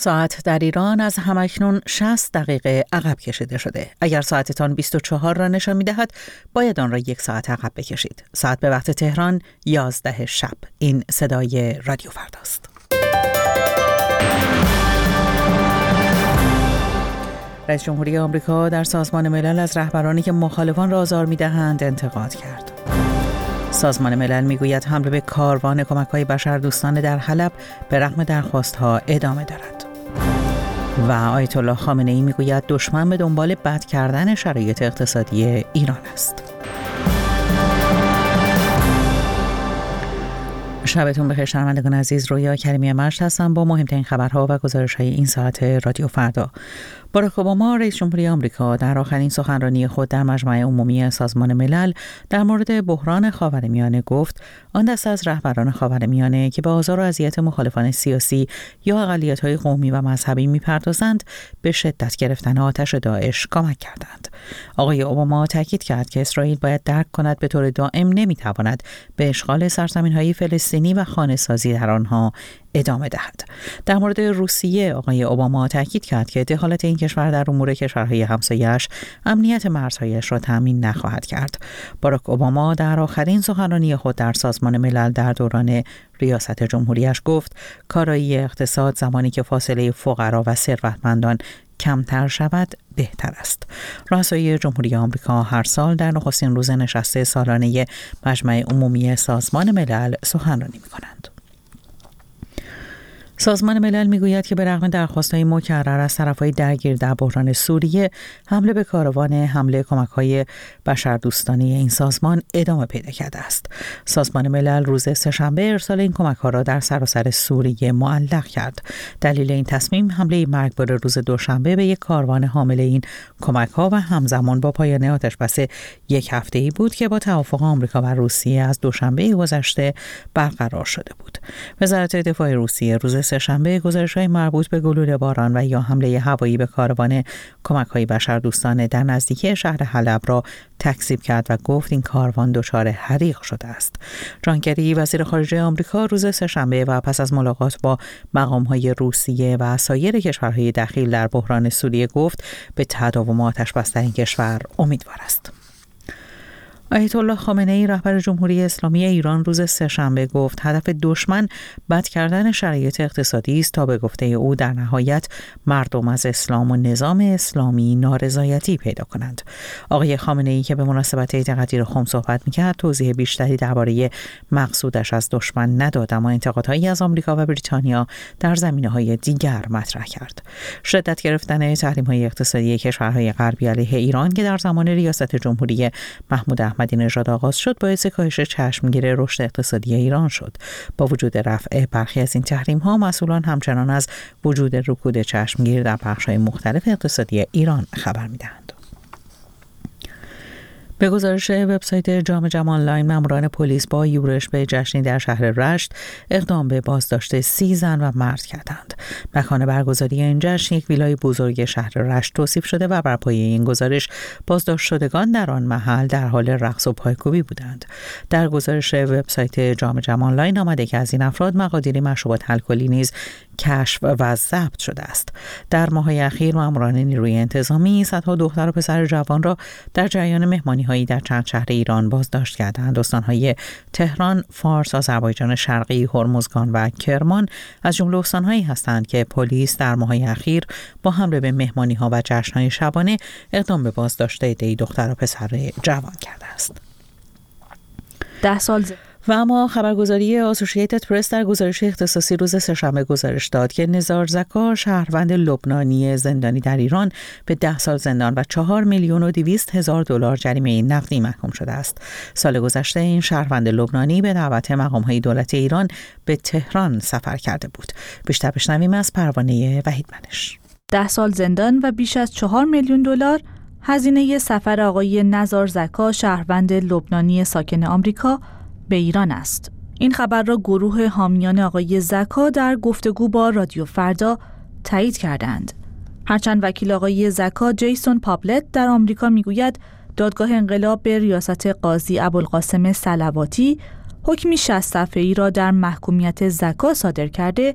ساعت در ایران از همکنون 60 دقیقه عقب کشیده شده. اگر ساعتتان 24 را نشان می‌دهد، باید آن را 1 ساعت عقب بکشید. ساعت به وقت تهران 11 شب. این صدای رادیو فرداست. رئیس جمهوری آمریکا در سازمان ملل از رهبرانی که مخالفان را آزار می‌دهند انتقاد کرد. سازمان ملل میگوید حمله به کاروان کمک‌های بشردوستانه در حلب به رغم درخواست‌ها ادامه دارد. و آیت الله خامنه‌ای میگوید دشمن به دنبال بد کردن شرایط اقتصادی ایران است. شبتون بخیر شنوندگان عزیز، رویا کریمی مشت هستم با مهمترین خبرها و گزارش‌های این ساعت رادیو فردا. باراک اوباما رئیس جمهوری آمریکا در آخرین سخنرانی خود در مجمع عمومی سازمان ملل در مورد بحران خاورمیانه گفت آن دسته از رهبران خاورمیانه که به آزار و اذیت مخالفان سیاسی یا اقلیت‌های قومی و مذهبی می‌پردازند به شدت گرفتن آتش داعش کمک کردند. آقای اوباما تاکید کرد که اسرائیل باید درک کند به طور دائم نمی‌تواند به اشغال سرزمین‌های فلسطینی و خانه‌سازی در آنها ادامه دهد. در مورد روسیه آقای اوباما تاکید کرد که دخالت این کشور در امور کشورهای همسایه‌اش امنیت مرزهایش را تامین نخواهد کرد. باراک اوباما در آخرین سخنرانی خود در سازمان ملل در دوران ریاست جمهوریش گفت کارایی اقتصاد زمانی که فاصله فقرا و ثروتمندان کمتر شود بهتر است. رؤسای جمهوری آمریکا هر سال در نخستین روز نشست سالانه مجمع عمومی سازمان ملل سخنرانی می‌کنند. سازمان ملل میگوید که به رغم درخواست‌های مکرر از طرف‌های درگیر در بحران سوریه، حمله به کاروان حمله کمک‌های بشردوستانه این سازمان ادامه پیدا کرده است. سازمان ملل روز سه‌شنبه ارسال این کمک‌ها را در سراسر سوریه معلق کرد. دلیل این تصمیم حمله مرگبار روز دوشنبه به یک کاروان حامل این کمک‌ها و همزمان با پایان آتش‌بس 1 هفته‌ای بود که با توافق آمریکا و روسیه از دوشنبه گذشته برقرار شده بود. وزارت دفاع روسیه روز سه‌شنبه گزارش‌های مربوط به گلوله باران و یا حمله هوایی به کاروان کمک‌های بشردوستانه در نزدیکی شهر حلب را تکذیب کرد و گفت این کاروان دچار حریق شده است. جان کری وزیر خارجه آمریکا روز سه‌شنبه و پس از ملاقات با مقام‌های روسیه و سایر کشورهای دخیل در بحران سوریه گفت به تداوم آتش‌بس در این کشور امیدوار است. آیت الله خامنه‌ای رهبر جمهوری اسلامی ایران روز سه‌شنبه گفت هدف دشمن بد کردن شرایط اقتصادی است تا به گفته او در نهایت مردم از اسلام و نظام اسلامی نارضایتی پیدا کنند. آقای خامنه‌ای که به مناسبت عید قدیر خم صحبت می‌کرد توضیح بیشتری درباره مقصودش از دشمن نداد، اما انتقادهایی از آمریکا و بریتانیا در زمینه‌های دیگر مطرح کرد. شدت گرفتن تحریم‌های اقتصادی کشورهای غربی علیه ایران که در زمان ریاست جمهوری محمود احمدی نژاد آغاز شد باعث کاهش چشمگیر رشد اقتصادی ایران شد. با وجود رفع برخی از این تحریم‌ها، مسئولان همچنان از وجود رکود چشمگیر در بخش‌های مختلف اقتصادی ایران خبر می‌دهند. به گزارش وبسایت جام جم آنلاین، ماموران پلیس با یورش به جشنی در شهر رشت اقدام به بازداشت 30 زن و مرد کردند. مکان برگزاری این جشن یک ویلای بزرگ شهر رشت توصیف شده و بر پایه این گزارش بازداشت شدگان در آن محل در حال رقص و پایکوبی بودند. در گزارش وبسایت جام جم آنلاین آمده که از این افراد مقادیر مشروبات الکلی نیز کشف و ضبط شده است. در ماه‌های اخیر ماموران نیروی انتظامی صدها دختر و پسر جوان را در جریان مهمانی‌هایی در چند شهر ایران بازداشت کردند. استان‌های تهران، فارس، آذربایجان شرقی، هرمزگان و کرمان از جمله استان‌هایی هستند که پلیس در ماه‌های اخیر با حمله به مهمانی‌ها و جشن‌های شبانه اقدام به بازداشت عده‌ای دختر و پسر جوان کرده است. 10 سال و اما خبرگزاری آسوشییتد پرس در گزارش اختصاصی روز سه‌شنبه گزارش داد که نزار زکا، شهروند لبنانی زندانی در ایران، به 10 سال زندان و 4,200,000 دلار جریمه نقدی محکوم شده است. سال گذشته این شهروند لبنانی به دعوت مقام‌های دولت ایران به تهران سفر کرده بود. بیشتر بشنویم از پروانه وحیدمنش. 10 سال زندان و بیش از 4 میلیون دلار هزینه سفر آقای نزار زکا، شهروند لبنانی ساکن آمریکا، به ایران است. این خبر را گروه حامیان آقای زکا در گفتگو با رادیو فردا تایید کردند. هرچند وکیل آقای زکا جیسون پابلت در آمریکا میگوید دادگاه انقلاب به ریاست قاضی ابوالقاسم صلواتی حکمی 60 صفحه‌ای را در محکومیت زکا صادر کرده،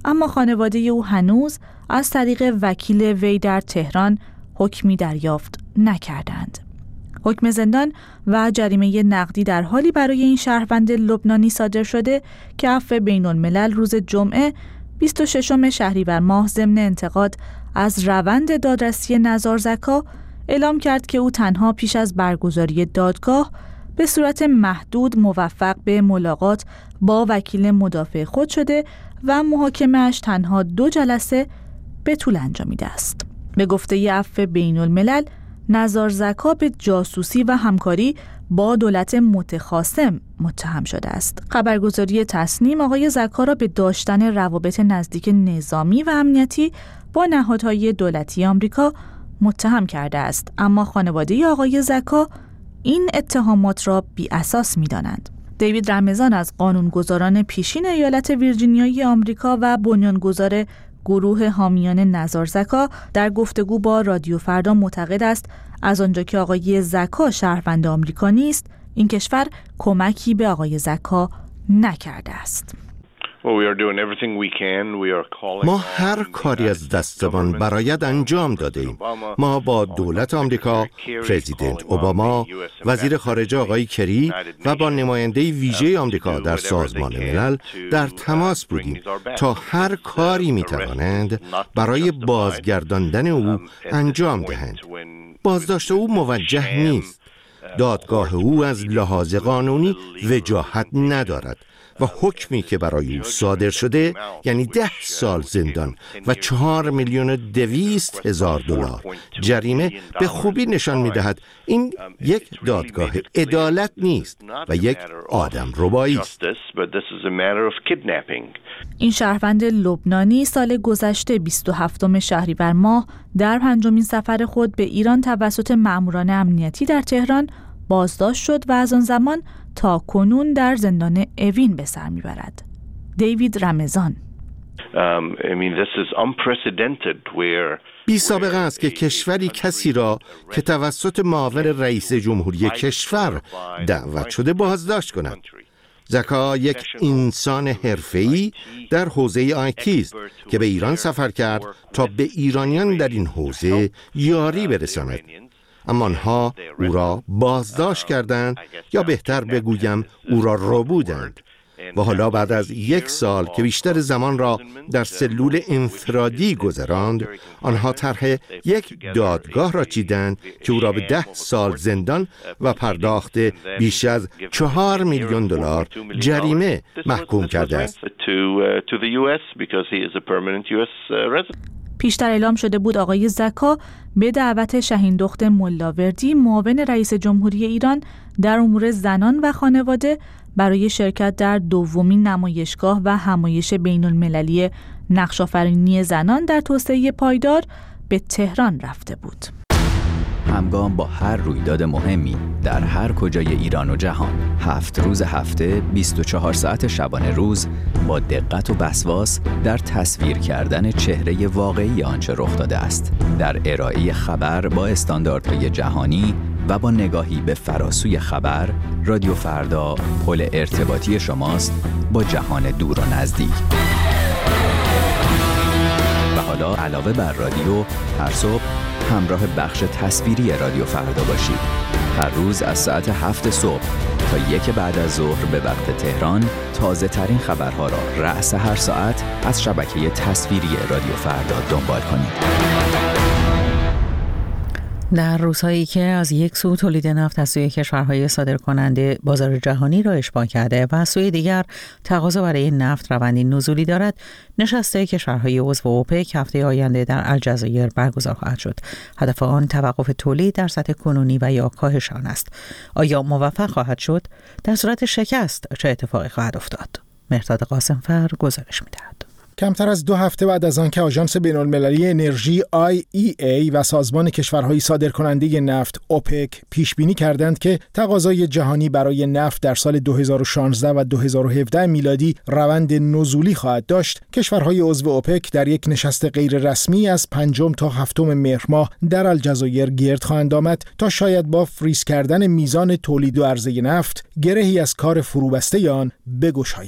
اما خانواده او هنوز از طریق وکیل وی در تهران حکمی دریافت نکردند. حکم زندان و جریمه نقدی در حالی برای این شهروند لبنانی صادر شده که عفو بین‌الملل روز جمعه 26 شهریور ماه ضمن انتقاد از روند دادرسی نزار زکا اعلام کرد که او تنها پیش از برگزاری دادگاه به صورت محدود موفق به ملاقات با وکیل مدافع خود شده و محاکمه‌اش تنها 2 جلسه به طول انجامیده است. به گفته عفو بین‌الملل، نزار زکا به جاسوسی و همکاری با دولت متخاصم متهم شده است. خبرگزاری تصنیم آقای زکا را به داشتن روابط نزدیک نظامی و امنیتی با نهادهای دولتی آمریکا متهم کرده است، اما خانواده آقای زکا این اتهامات را بی اساس می‌دانند. دیوید رمضان از قانونگذاران پیشین ایالت ویرجینیای آمریکا و بنیانگذار گروه حامیان نزار زکا در گفتگو با رادیو فردا معتقد است از آنجا که آقای زکا شهروند آمریکا نیست، این کشور کمکی به آقای زکا نکرده است. ما هر کاری از دستمان برایت انجام داده ایم. ما با دولت آمریکا، پرزیدنت اوباما، وزیر خارجه آقای کری و با نماینده ویژه آمریکا در سازمان ملل در تماس بودیم تا هر کاری میتوانند برای بازگرداندن او انجام دهند. بازداشت او موجه نیست. دادگاه او از لحاظ قانونی وجاهت ندارد و حکمی که برای او صادر شده یعنی 10 سال زندان و 4,200,000 دلار جریمه به خوبی نشان می‌دهد این یک دادگاه عدالت نیست و یک آدم ربایی است. این شهروند لبنانی سال گذشته 27 شهریور ماه در 5مین سفر خود به ایران توسط مأموران امنیتی در تهران بازداشت شد و از آن زمان تا کنون در زندان اوین به سر میبرد. دیوید رمضان: بی سابقه است که کشوری کسی را که توسط معاون رئیس جمهوری کشور دعوت شده بازداشت کند. زکا یک انسان حرفه‌ای در حوزه آیتی است که به ایران سفر کرد تا به ایرانیان در این حوزه یاری برساند. اما آنها او را بازداشت کردند، یا بهتر بگویم او را ربودند، و حالا بعد از 1 سال که بیشتر زمان را در سلول انفرادی گذراند، آنها طرح یک دادگاه را چیدند که او را به 10 سال زندان و پرداخت بیش از 4,000,000 دلار جریمه محکوم کرده است. پیشتر اعلام شده بود آقای زکا به دعوت شهیندخت ملاوردی، معاون رئیس جمهوری ایران در امور زنان و خانواده، برای شرکت در 2مین نمایشگاه و همایش بین‌المللی نقش‌آفرینی زنان در توسعه پایدار به تهران رفته بود. همگام با هر رویداد مهمی در هر کجای ایران و جهان، 7 روز هفته، 24 ساعت شبانه روز، با دقت و وسواس در تصویر کردن چهره واقعی آنچه رخ داده است، در ارائه خبر با استانداردهای جهانی و با نگاهی به فراسوی خبر، رادیو فردا پل ارتباطی شماست با جهان دور و نزدیک. و حالا علاوه بر رادیو، هر صبح همراه بخش تصویری رادیو فردا باشید. هر روز از ساعت 7 صبح تا 1 بعد از ظهر به وقت تهران، تازه ترین خبرها را رأس هر ساعت از شبکه تصویری رادیو فردا دنبال کنید. در روزهایی که از یک سو تولید نفت از سوی کشورهای صادرکننده بازار جهانی را اشباع کرده و از سوی دیگر تقاضا برای نفت روندی نزولی دارد، نشست کشورهای عضو اوپک هفته آینده در الجزایر برگزار خواهد شد. هدف آن توقف تولید در سطح کنونی و یا کاهش آن است. آیا موفق خواهد شد؟ در صورت شکست چه اتفاقی خواهد افتاد؟ مهرداد قاسمفر گزارش می‌دهد. کمتر از 2 هفته بعد از آنکه آژانس بین‌المللی انرژی IEA و سازمان کشورهای صادرکننده نفت اوپک پیش بینی کردند که تقاضای جهانی برای نفت در سال 2016 و 2017 میلادی روند نزولی خواهد داشت، کشورهای عضو اوپک در یک نشست غیر رسمی از 5 تا 7 مهر ماه در الجزایر گرد خواهند آمد تا شاید با فریز کردن میزان تولید و عرضه نفت گرهی از کار فروبسته آن بگشایند.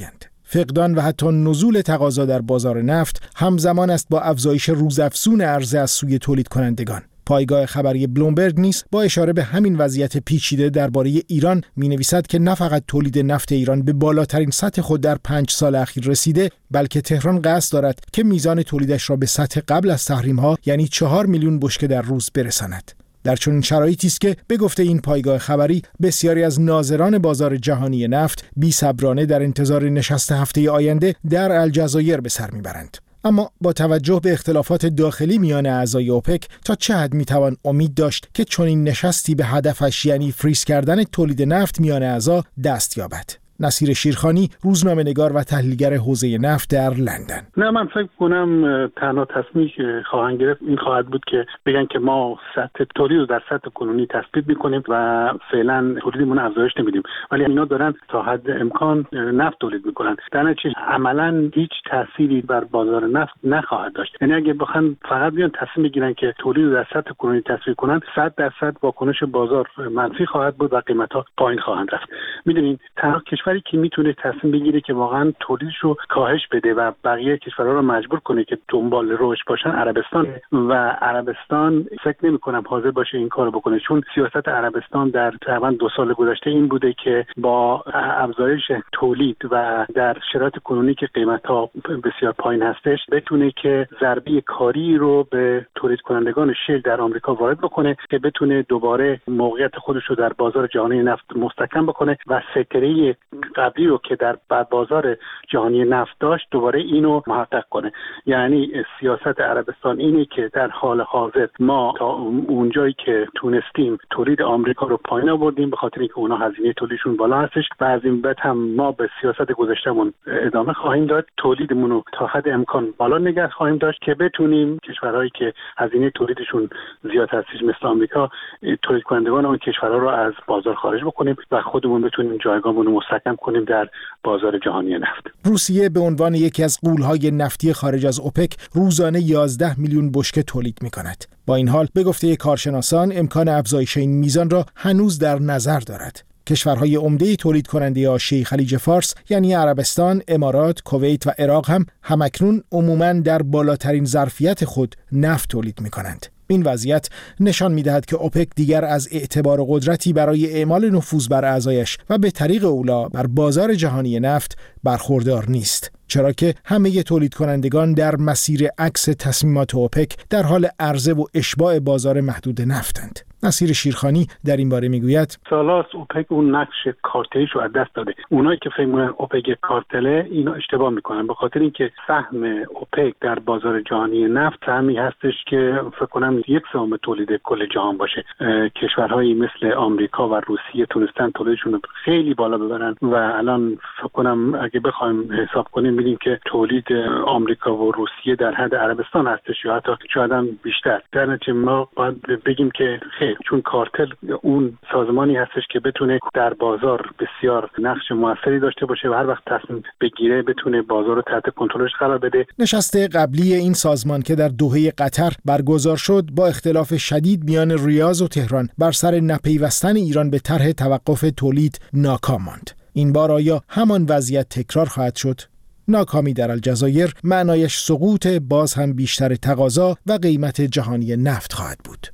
فقدان و حتی نزول تقاضا در بازار نفت همزمان است با افزایش روزافزون عرضه از سوی تولید کنندگان. پایگاه خبری بلومبرگ نیز با اشاره به همین وضعیت پیچیده درباره ایران می‌نویسد که نه فقط تولید نفت ایران به بالاترین سطح خود در 5 سال اخیر رسیده، بلکه تهران قصد دارد که میزان تولیدش را به سطح قبل از تحریم‌ها یعنی 4 میلیون بشکه در روز برساند. در چنین شرایطی است که به گفته این پایگاه خبری بسیاری از ناظران بازار جهانی نفت بی‌صبرانه در انتظار نشست هفته آینده در الجزایر به سر میبرند. اما با توجه به اختلافات داخلی میان اعضای اوپک تا چه حد میتوان امید داشت که چنین نشستی به هدفش یعنی فریز کردن تولید نفت میان اعضا دست یابد؟ نصیر شیرخانی، روزنامه‌نگار و تحلیلگر حوزه نفت در لندن. نه، من فکر کنم تنها تصمیمی که خواهند گرفت این خواهد بود که بگن که ما سطح تولید رو در سطح کنونی تثبیت می‌کنیم و فعلا تولیدمون افزایش نمیدیم، ولی اینا دارن تا حد امکان نفت تولید می‌کنن. در نتیجه عملاً هیچ تأثیری بر بازار نفت نخواهد داشت. یعنی اگه بخوان فقط بیان تصمیم بگیرن که تولید رو در سطح کنونی تثبیت کنن، 100% واکنش بازار منفی خواهد بود و قیمت‌ها پایین خواهند رفت. می‌دونین تنها کشوری که میتونه تصمیم بگیره که واقعا تولیدش رو کاهش بده و بقیه کشورها رو مجبور کنه که دنبال رشد باشن عربستان و عربستان فکر نمی‌کنم حاضر باشه این کارو بکنه، چون سیاست عربستان در تقریبا 2 سال گذشته این بوده که با افزایش تولید و در شرایط کنونی که قیمت‌ها بسیار پایین هستش بتونه که ضربه کاری رو به تولید کنندگان شیل در آمریکا وارد بکنه که بتونه دوباره موقعیت خودش رو در بازار جهانی نفت مستحکم بکنه و ستاره قبلی رو که در بازار جهانی نفت داشت دوباره اینو محقق کنه. یعنی سیاست عربستان اینه که در حال حاضر ما تا اونجایی که تونستیم تولید آمریکا رو پایین آوردیم به خاطر اینکه اونا هزینه تولیدشون بالا هستش و از این بعد هم ما به سیاست گذشتهمون ادامه خواهیم داد، تولیدمون رو تا حد امکان بالا نگه خواهیم داشت که بتونیم کشورهایی که هزینه تولیدشون زیاد هستش مثل آمریکا تولید کنندگان اون کشورها رو از بازار خارج بکنیم و خودمون بتونیم جایگاهمون رو مستحکم کنیم در بازار جهانی نفت. روسیه به عنوان یکی از غول‌های نفتی خارج از اوپک روزانه 11 میلیون بشکه تولید می‌کند. با این حال به گفته کارشناسان امکان افزایش این میزان را هنوز در نظر دارد. کشورهای عمده تولید کننده حاشیه خلیج فارس یعنی عربستان، امارات، کویت و عراق هم همکنون عموماً در بالاترین ظرفیت خود نفت تولید می‌کنند. این وضعیت نشان می‌دهد که اوپک دیگر از اعتبار و قدرتی برای اعمال نفوذ بر اعضایش و به طریق اولا بر بازار جهانی نفت برخوردار نیست، چرا که همه تولید کنندگان در مسیر عکس تصمیمات اوپک در حال عرضه و اشباع بازار محدود نفتند. نصیر شیرخانی در این باره میگوید سالاست اوپک اون نقش کارتلیش رو از دست داده. اونایی که فکر می‌کنن اوپک کارتله اینو اشتباه میکنن، به خاطر اینکه سهم اوپک در بازار جهانی نفت سهمی هستش که فکر کنم 1/3 تولید کل جهان باشه. کشورهایی مثل آمریکا و روسیه تونستن تولیدشون رو خیلی بالا ببرن و الان فکر کنم اگه بخوایم حساب کنیم می‌بینیم که تولید آمریکا و روسیه در حد عربستان هستش یا حتی شاید هم بیشتر. در نتیجه ما باید بگیم که چون کارتل اون سازمانی هستش که بتونه در بازار بسیار نقش موثری داشته باشه و هر وقت تصمیم بگیره بتونه بازار رو تحت کنترلش قرار بده. نشست قبلی این سازمان که در دوحه قطر برگزار شد با اختلاف شدید میان ریاض و تهران بر سر نپیوستن ایران به طرح توقف تولید ناکام ماند. این بار آیا همان وضعیت تکرار خواهد شد؟ ناکامی در الجزایر معنایش سقوط باز هم بیشتر تقاضا و قیمت جهانی نفت خواهد بود.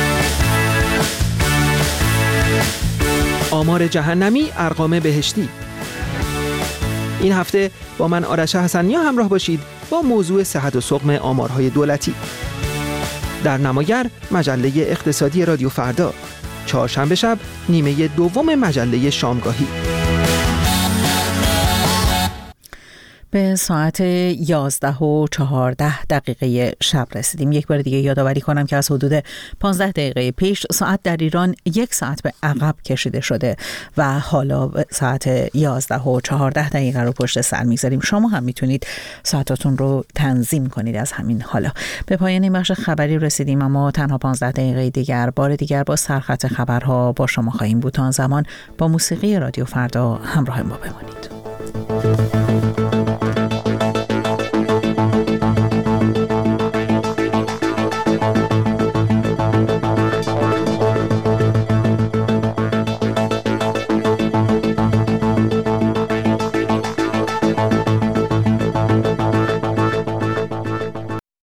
آمار جهنمی، ارقام بهشتی. این هفته با من آرش حسنیا همراه باشید با موضوع صحت و سقم آمارهای دولتی. در نماگر مجله اقتصادی رادیو فردا، چهارشنبه شب نیمه دوم مجله شامگاهی. به ساعت 11:14 شب رسیدیم. یک بار دیگه یادآوری کنم که از حدود 15 دقیقه پیش ساعت در ایران 1 ساعت به عقب کشیده شده و حالا ساعت 11:14 رو پشت سر میگذاریم. شما هم میتونید ساعتاتون رو تنظیم کنید از همین حالا. به پایان این بخش خبری رسیدیم، اما تنها 15 دقیقه دیگر بار دیگر با سرخط خبرها با شما خواهیم بود. تا آن زمان با موسیقی رادیو فردا همراه ما بمانید.